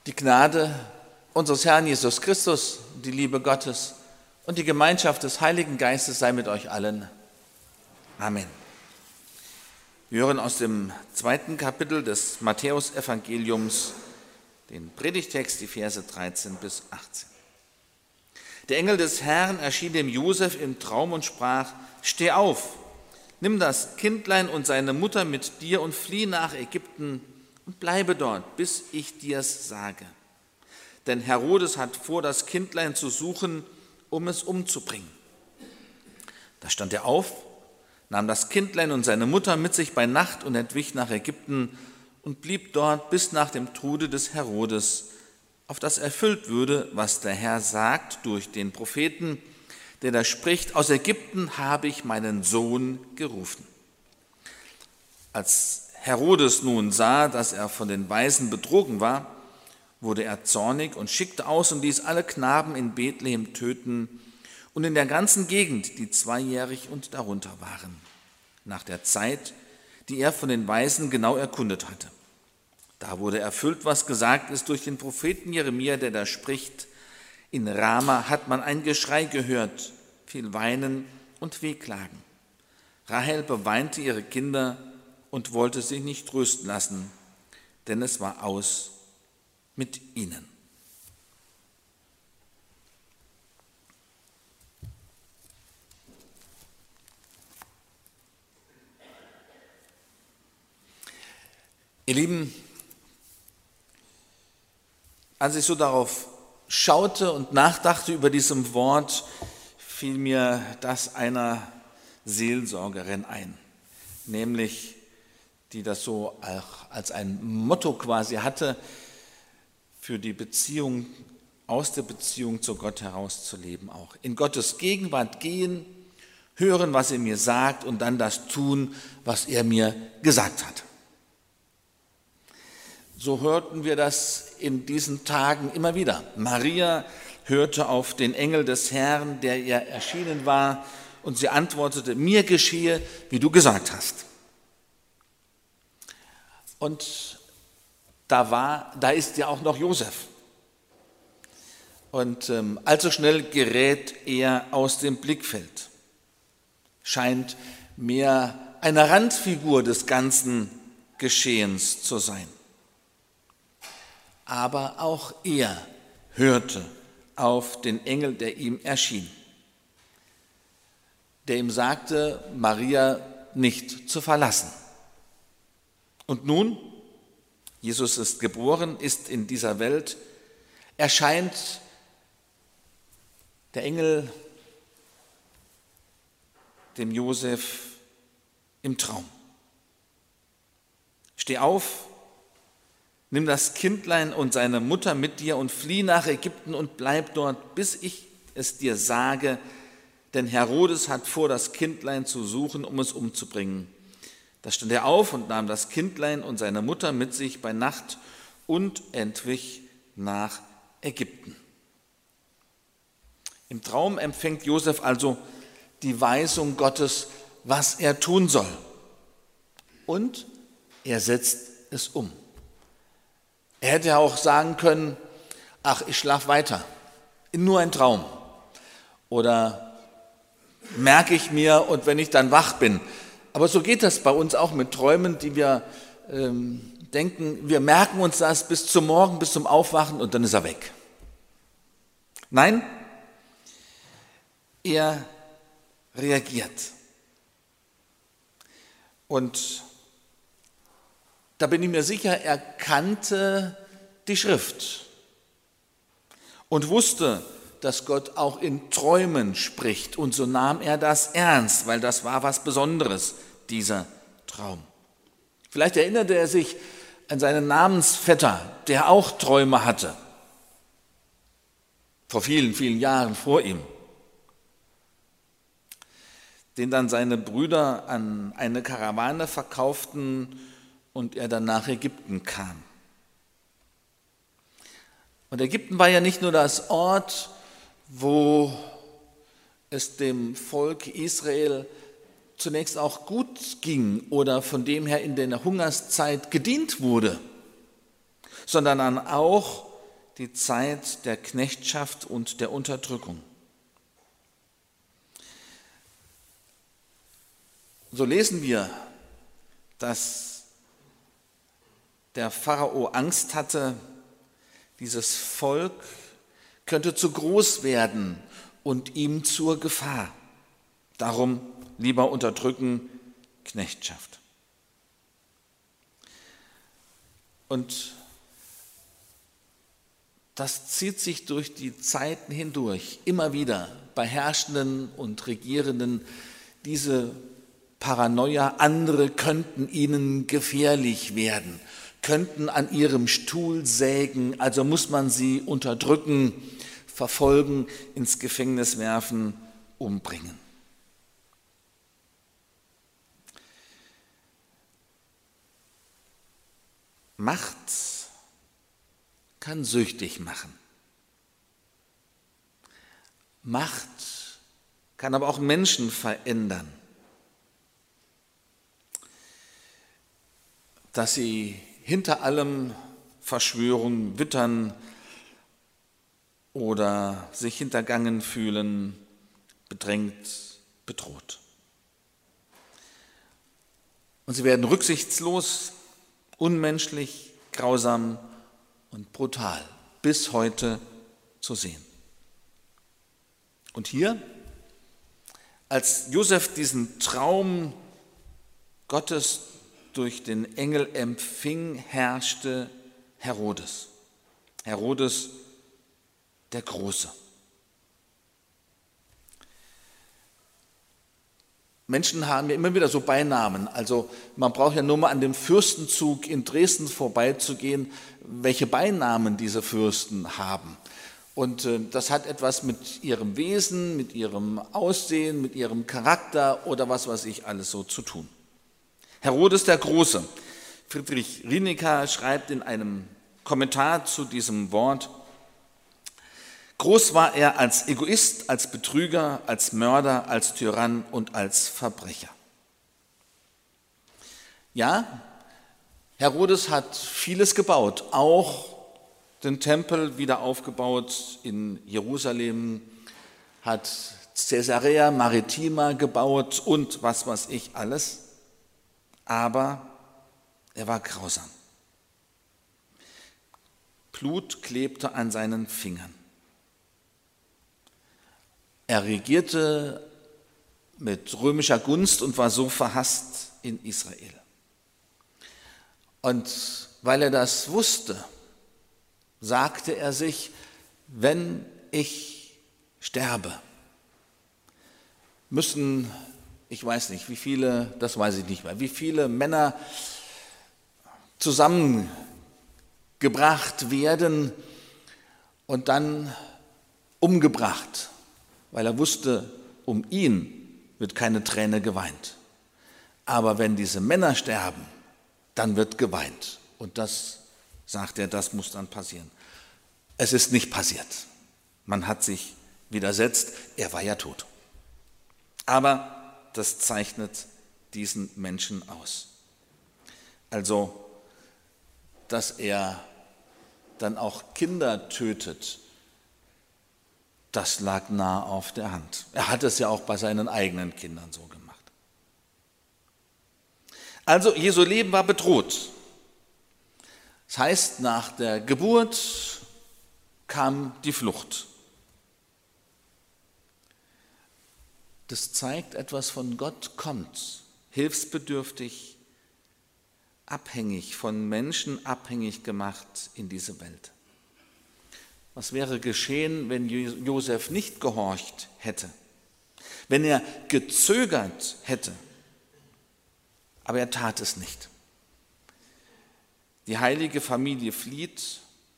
Die Gnade unseres Herrn Jesus Christus, die Liebe Gottes und die Gemeinschaft des Heiligen Geistes sei mit euch allen. Amen. Wir hören aus dem 2. Kapitel des Matthäusevangeliums den Predigtext, die Verse 13 bis 18. Der Engel des Herrn erschien dem Josef im Traum und sprach: Steh auf, nimm das Kindlein und seine Mutter mit dir und flieh nach Ägypten und bleibe dort, bis ich dir's sage. Denn Herodes hat vor, das Kindlein zu suchen, um es umzubringen. Da stand er auf, nahm das Kindlein und seine Mutter mit sich bei Nacht und entwich nach Ägypten und blieb dort bis nach dem Tode des Herodes, auf das erfüllt würde, was der Herr sagt durch den Propheten, der da spricht: Aus Ägypten habe ich meinen Sohn gerufen. Als Herodes nun sah, dass er von den Weisen betrogen war, wurde er zornig und schickte aus und ließ alle Knaben in Bethlehem töten und in der ganzen Gegend, die 2-jährig und darunter waren, nach der Zeit, die er von den Weisen genau erkundet hatte. Da wurde erfüllt, was gesagt ist durch den Propheten Jeremia, der da spricht: In Rama hat man ein Geschrei gehört, viel Weinen und Wehklagen. Rahel beweinte ihre Kinder und wollte sich nicht trösten lassen, denn es war aus mit ihnen. Ihr Lieben, als ich so darauf schaute und nachdachte über diesem Wort, fiel mir das einer Seelsorgerin ein, nämlich die das so auch als ein Motto quasi hatte, für die Beziehung, aus der Beziehung zu Gott herauszuleben auch. In Gottes Gegenwart gehen, hören, was er mir sagt und dann das tun, was er mir gesagt hat. So hörten wir das in diesen Tagen immer wieder. Maria hörte auf den Engel des Herrn, der ihr erschienen war, und sie antwortete: Mir geschehe, wie du gesagt hast. Und da ist ja auch noch Josef. Und allzu schnell gerät er aus dem Blickfeld. Scheint mehr eine Randfigur des ganzen Geschehens zu sein. Aber auch er hörte auf den Engel, der ihm erschien, der ihm sagte, Maria nicht zu verlassen. Und nun, Jesus ist geboren, ist in dieser Welt, erscheint der Engel dem Josef im Traum. Steh auf, nimm das Kindlein und seine Mutter mit dir und flieh nach Ägypten und bleib dort, bis ich es dir sage, denn Herodes hat vor, das Kindlein zu suchen, um es umzubringen. Da stand er auf und nahm das Kindlein und seine Mutter mit sich bei Nacht und entwich nach Ägypten. Im Traum empfängt Josef also die Weisung Gottes, was er tun soll. Und er setzt es um. Er hätte ja auch sagen können: Ach, ich schlafe weiter, nur ein Traum. Oder merke ich mir, und wenn ich dann wach bin. Aber so geht das bei uns auch mit Träumen, die wir denken, wir merken uns das bis zum Morgen, bis zum Aufwachen und dann ist er weg. Nein, er reagiert. Und da bin ich mir sicher, er kannte die Schrift und wusste, dass Gott auch in Träumen spricht. Und so nahm er das ernst, weil das war was Besonderes, dieser Traum. Vielleicht erinnerte er sich an seinen Namensvetter, der auch Träume hatte, vor vielen, vielen Jahren vor ihm, den dann seine Brüder an eine Karawane verkauften und er dann nach Ägypten kam. Und Ägypten war ja nicht nur das Ort, wo es dem Volk Israel zunächst auch gut ging oder von dem her in der Hungerszeit gedient wurde, sondern auch die Zeit der Knechtschaft und der Unterdrückung. So lesen wir, dass der Pharao Angst hatte, dieses Volk könnte zu groß werden und ihm zur Gefahr. Darum lieber unterdrücken, Knechtschaft. Und das zieht sich durch die Zeiten hindurch, immer wieder bei Herrschenden und Regierenden, diese Paranoia, andere könnten ihnen gefährlich werden, könnten an ihrem Stuhl sägen, also muss man sie unterdrücken, verfolgen, ins Gefängnis werfen, umbringen. Macht kann süchtig machen. Macht kann aber auch Menschen verändern. Dass sie hinter allem Verschwörung wittern oder sich hintergangen fühlen, bedrängt, bedroht. Und sie werden rücksichtslos, unmenschlich, grausam und brutal bis heute zu sehen. Und hier, als Josef diesen Traum Gottes durch den Engel empfing, herrschte Herodes. Herodes der Große. Menschen haben ja immer wieder so Beinamen. Also man braucht ja nur mal an dem Fürstenzug in Dresden vorbeizugehen, welche Beinamen diese Fürsten haben. Und das hat etwas mit ihrem Wesen, mit ihrem Aussehen, mit ihrem Charakter oder was weiß ich alles so zu tun. Herodes der Große. Friedrich Rienecker schreibt in einem Kommentar zu diesem Wort: Groß war er als Egoist, als Betrüger, als Mörder, als Tyrann und als Verbrecher. Ja, Herodes hat vieles gebaut, auch den Tempel wieder aufgebaut in Jerusalem, hat Caesarea Maritima gebaut und was weiß ich alles. Aber er war grausam. Blut klebte an seinen Fingern. Er regierte mit römischer Gunst und war so verhasst in Israel. Und weil er das wusste, sagte er sich, wenn ich sterbe, müssen, ich weiß nicht, wie viele, das weiß ich nicht mehr, wie viele Männer zusammengebracht werden und dann umgebracht, weil er wusste, um ihn wird keine Träne geweint. Aber wenn diese Männer sterben, dann wird geweint. Und das, sagt er, das muss dann passieren. Es ist nicht passiert. Man hat sich widersetzt, er war ja tot. Aber das zeichnet diesen Menschen aus. Also, dass er dann auch Kinder tötet, das lag nah auf der Hand. Er hat es ja auch bei seinen eigenen Kindern so gemacht. Also, Jesu Leben war bedroht. Das heißt, nach der Geburt kam die Flucht. Das zeigt, etwas von Gott kommt, hilfsbedürftig, abhängig, von Menschen abhängig gemacht in diese Welt. Was wäre geschehen, wenn Josef nicht gehorcht hätte, wenn er gezögert hätte? Aber er tat es nicht. Die heilige Familie flieht.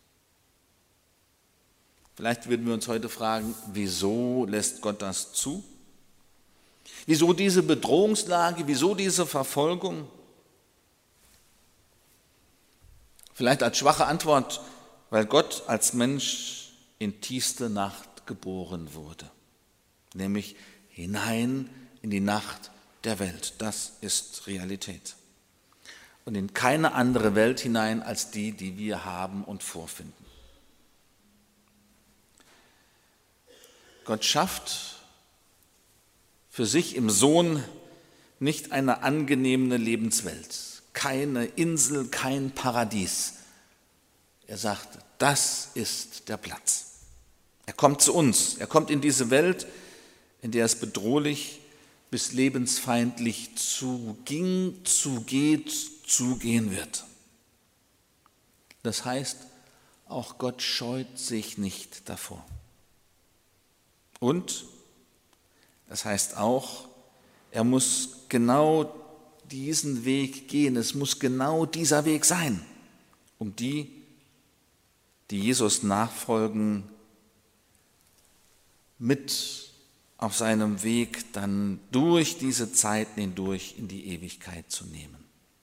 Vielleicht würden wir uns heute fragen, wieso lässt Gott das zu? Wieso diese Bedrohungslage, wieso diese Verfolgung? Vielleicht als schwache Antwort, weil Gott als Mensch in tiefste Nacht geboren wurde, nämlich hinein in die Nacht der Welt. Das ist Realität. Und in keine andere Welt hinein als die, die wir haben und vorfinden. Gott schafft für sich im Sohn nicht eine angenehme Lebenswelt, keine Insel, kein Paradies. Er sagt, das ist der Platz. Er kommt zu uns, er kommt in diese Welt, in der es bedrohlich bis lebensfeindlich zuging, zugeht, zugehen wird. Das heißt, auch Gott scheut sich nicht davor. Und das heißt auch, er muss genau diesen Weg gehen, es muss genau dieser Weg sein, um die Jesus nachfolgen, mit auf seinem Weg dann durch diese Zeiten hindurch in die Ewigkeit zu nehmen.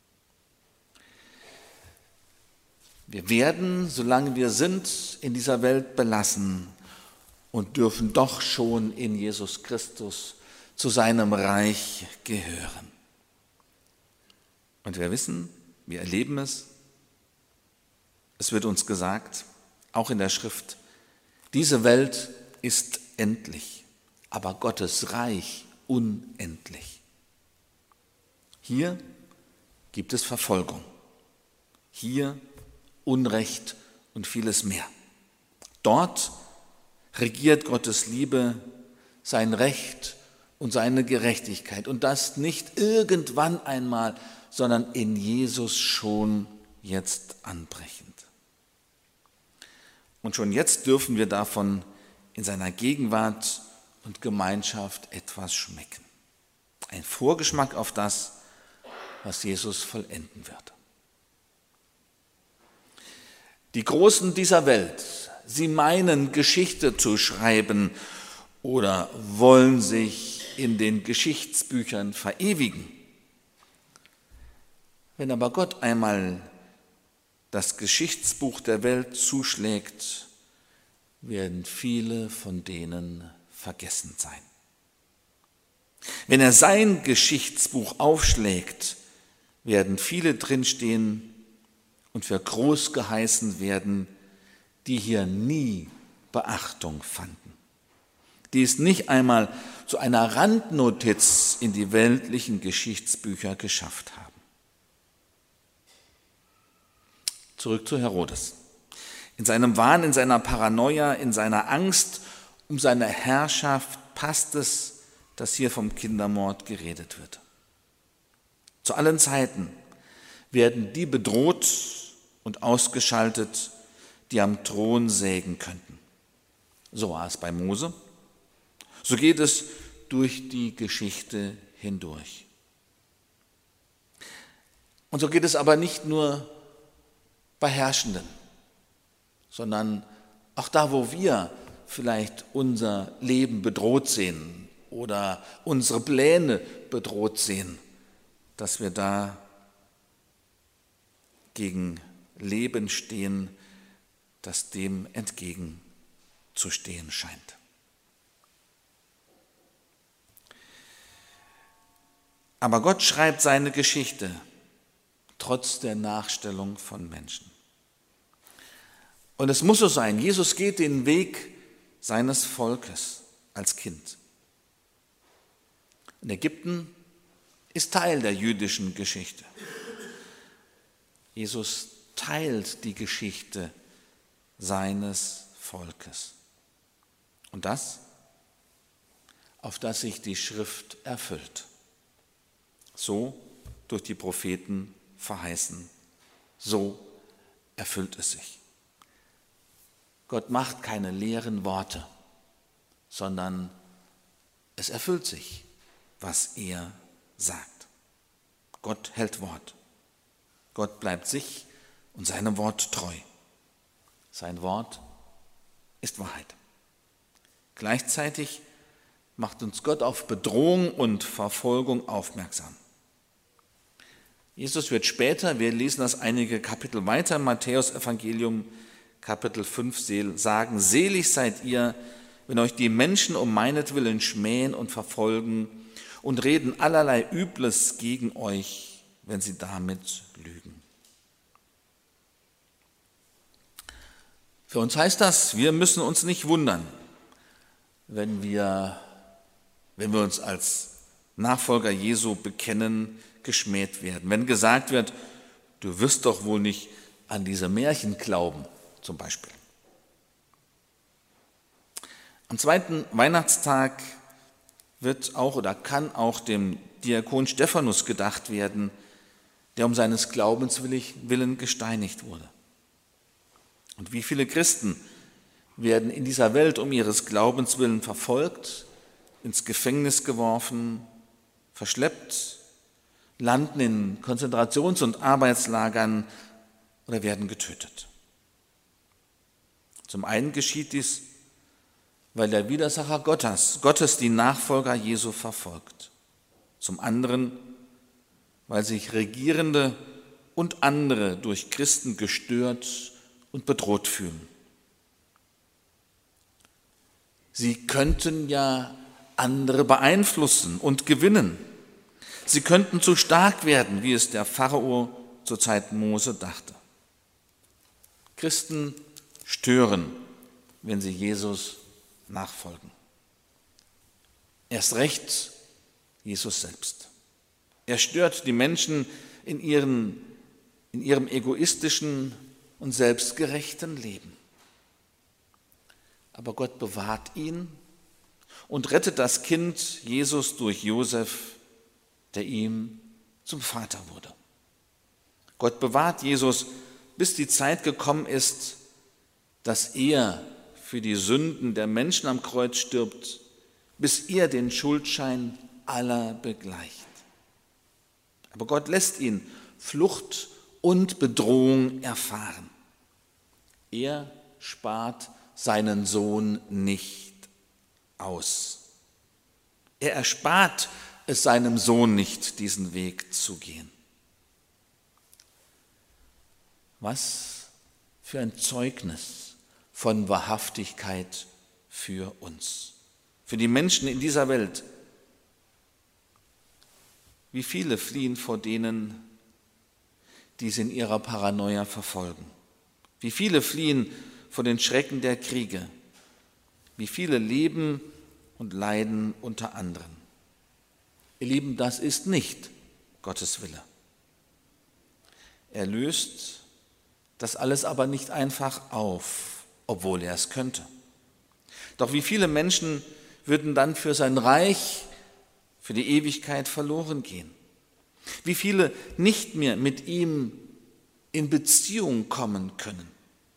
Wir werden, solange wir sind, in dieser Welt belassen und dürfen doch schon in Jesus Christus zu seinem Reich gehören. Und wir wissen, wir erleben es, es wird uns gesagt, auch in der Schrift, diese Welt ist endlich, aber Gottes Reich unendlich. Hier gibt es Verfolgung, hier Unrecht und vieles mehr. Dort regiert Gottes Liebe, sein Recht und seine Gerechtigkeit. Und das nicht irgendwann einmal, sondern in Jesus schon jetzt anbrechend. Und schon jetzt dürfen wir davon in seiner Gegenwart und Gemeinschaft etwas schmecken. Ein Vorgeschmack auf das, was Jesus vollenden wird. Die Großen dieser Welt, sie meinen, Geschichte zu schreiben oder wollen sich in den Geschichtsbüchern verewigen. Wenn aber Gott einmal das Geschichtsbuch der Welt zuschlägt, werden viele von denen vergessen sein. Wenn er sein Geschichtsbuch aufschlägt, werden viele drinstehen und für groß geheißen werden, die hier nie Beachtung fanden, die es nicht einmal zu einer Randnotiz in die weltlichen Geschichtsbücher geschafft haben. Zurück zu Herodes. In seinem Wahn, in seiner Paranoia, in seiner Angst um seine Herrschaft passt es, dass hier vom Kindermord geredet wird. Zu allen Zeiten werden die bedroht und ausgeschaltet, die am Thron sägen könnten. So war es bei Mose. So geht es durch die Geschichte hindurch. Und so geht es aber nicht nur bei Herrschenden, sondern auch da, wo wir vielleicht unser Leben bedroht sehen oder unsere Pläne bedroht sehen, dass wir da gegen Leben stehen, das dem entgegenzustehen scheint. Aber Gott schreibt seine Geschichte trotz der Nachstellung von Menschen. Und es muss so sein, Jesus geht den Weg seines Volkes als Kind. Und Ägypten ist Teil der jüdischen Geschichte. Jesus teilt die Geschichte seines Volkes. Und das, auf das sich die Schrift erfüllt. So durch die Propheten verheißen. So erfüllt es sich. Gott macht keine leeren Worte, sondern es erfüllt sich, was er sagt. Gott hält Wort. Gott bleibt sich und seinem Wort treu. Sein Wort ist Wahrheit. Gleichzeitig macht uns Gott auf Bedrohung und Verfolgung aufmerksam. Jesus wird später, wir lesen das einige Kapitel weiter im Matthäus-Evangelium, Kapitel 5 sagen, selig seid ihr, wenn euch die Menschen um meinetwillen schmähen und verfolgen und reden allerlei Übles gegen euch, wenn sie damit lügen. Für uns heißt das, wir müssen uns nicht wundern, wenn wir uns als Nachfolger Jesu bekennen, geschmäht werden. Wenn gesagt wird, du wirst doch wohl nicht an diese Märchen glauben, zum Beispiel. Am zweiten Weihnachtstag wird auch oder kann auch dem Diakon Stephanus gedacht werden, der um seines Glaubens willen gesteinigt wurde. Und wie viele Christen werden in dieser Welt um ihres Glaubens willen verfolgt, ins Gefängnis geworfen, verschleppt, landen in Konzentrations- und Arbeitslagern oder werden getötet. Zum einen geschieht dies, weil der Widersacher Gottes die Nachfolger Jesu verfolgt. Zum anderen, weil sich Regierende und andere durch Christen gestört und bedroht fühlen. Sie könnten ja andere beeinflussen und gewinnen. Sie könnten zu stark werden, wie es der Pharao zur Zeit Mose dachte. Christen stören, wenn sie Jesus nachfolgen. Erst recht Jesus selbst. Er stört die Menschen in ihrem egoistischen und selbstgerechten Leben. Aber Gott bewahrt ihn und rettet das Kind Jesus durch Josef, der ihm zum Vater wurde. Gott bewahrt Jesus, bis die Zeit gekommen ist, dass er für die Sünden der Menschen am Kreuz stirbt, bis er den Schuldschein aller begleicht. Aber Gott lässt ihn Flucht und Bedrohung erfahren. Er spart seinen Sohn nicht aus. Er erspart es seinem Sohn nicht, diesen Weg zu gehen. Was für ein Zeugnis von Wahrhaftigkeit für uns, für die Menschen in dieser Welt. Wie viele fliehen vor denen, die sie in ihrer Paranoia verfolgen. Wie viele fliehen vor den Schrecken der Kriege. Wie viele leben und leiden unter anderen. Ihr Lieben, das ist nicht Gottes Wille. Er löst das alles aber nicht einfach auf, obwohl er es könnte. Doch wie viele Menschen würden dann für sein Reich, für die Ewigkeit verloren gehen? Wie viele nicht mehr mit ihm in Beziehung kommen können?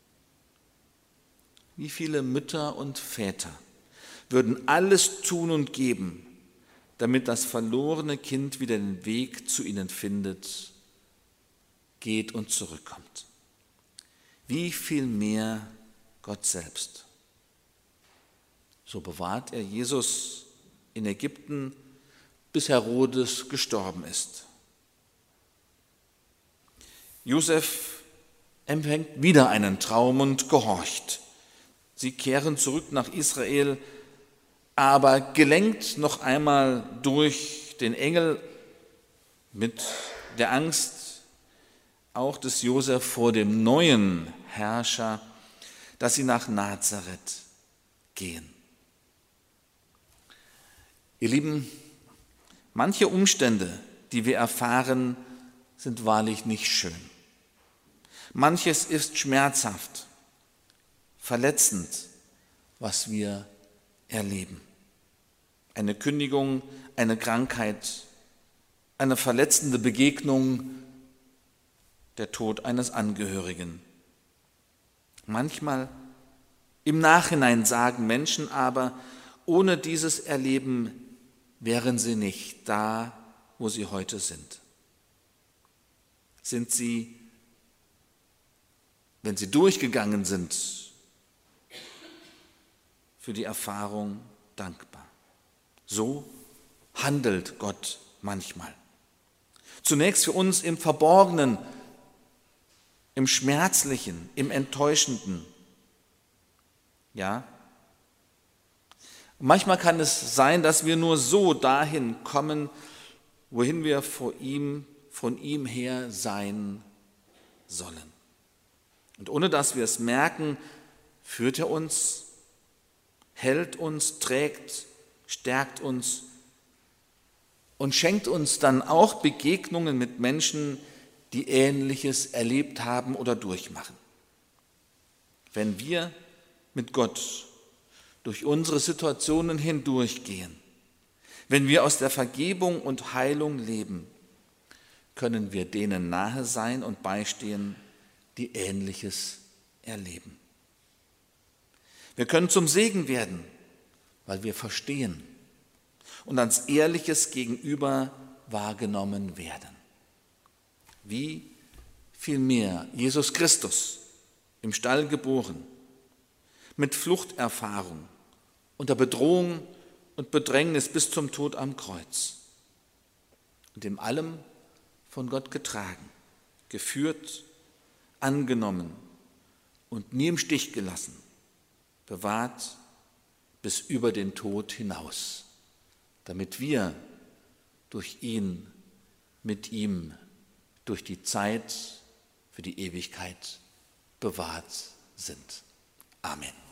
Wie viele Mütter und Väter würden alles tun und geben, damit das verlorene Kind wieder den Weg zu ihnen findet, geht und zurückkommt? Wie viel mehr Gott selbst. So bewahrt er Jesus in Ägypten, bis Herodes gestorben ist. Josef empfängt wieder einen Traum und gehorcht. Sie kehren zurück nach Israel, aber gelenkt noch einmal durch den Engel mit der Angst auch des Josef vor dem neuen Herrscher, dass sie nach Nazareth gehen. Ihr Lieben, manche Umstände, die wir erfahren, sind wahrlich nicht schön. Manches ist schmerzhaft, verletzend, was wir erleben. Eine Kündigung, eine Krankheit, eine verletzende Begegnung, der Tod eines Angehörigen. Manchmal im Nachhinein sagen Menschen aber, ohne dieses Erleben wären sie nicht da, wo sie heute sind. Sind sie, wenn sie durchgegangen sind, für die Erfahrung dankbar. So handelt Gott manchmal. Zunächst für uns im Verborgenen, im Schmerzlichen, im Enttäuschenden. Ja. Manchmal kann es sein, dass wir nur so dahin kommen, wohin wir von ihm her sein sollen. Und ohne dass wir es merken, führt er uns, hält uns, trägt, stärkt uns und schenkt uns dann auch Begegnungen mit Menschen, die Ähnliches erlebt haben oder durchmachen. Wenn wir mit Gott durch unsere Situationen hindurchgehen, wenn wir aus der Vergebung und Heilung leben, können wir denen nahe sein und beistehen, die Ähnliches erleben. Wir können zum Segen werden, weil wir verstehen und als ehrliches Gegenüber wahrgenommen werden. Wie vielmehr Jesus Christus, im Stall geboren, mit Fluchterfahrung, unter Bedrohung und Bedrängnis bis zum Tod am Kreuz und in allem von Gott getragen, geführt, angenommen und nie im Stich gelassen, bewahrt bis über den Tod hinaus, damit wir durch ihn, mit ihm, durch die Zeit für die Ewigkeit bewahrt sind. Amen.